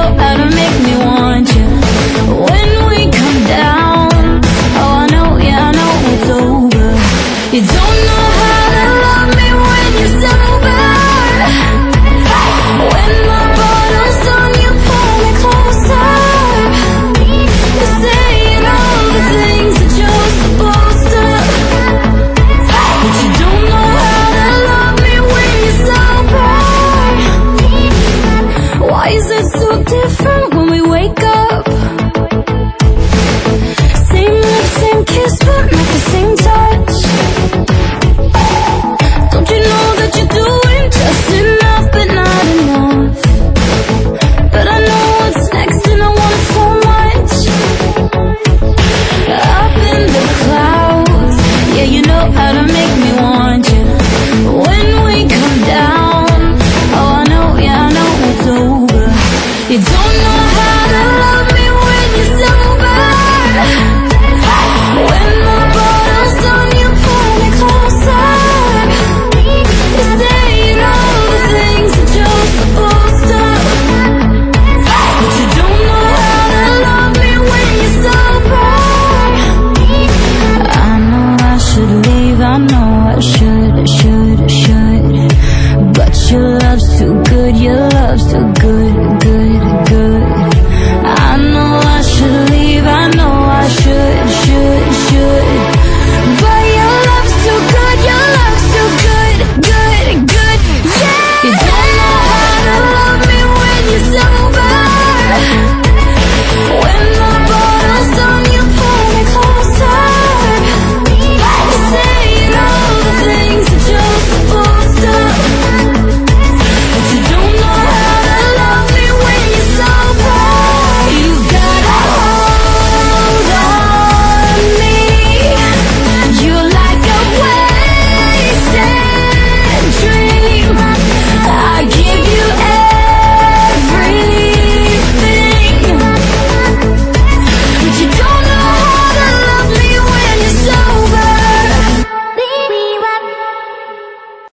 know how to make me want you when we come down. Oh, I know, yeah, I know it's over. You don't know how to love me when you're sober. When my bottle's done, you pull me closer. You're saying all the things that you're supposed to, but you don't know how to love me when you're sober. Why is it so different when we wake up? Same lips, same kiss, but not the same touch. Don't you know that you're doing just enough, but not enough? But I know what's next and I want it so much. Up in the clouds, yeah, you know how to make me want you when we come down. Oh, I know, yeah, I know it's over. You don't know how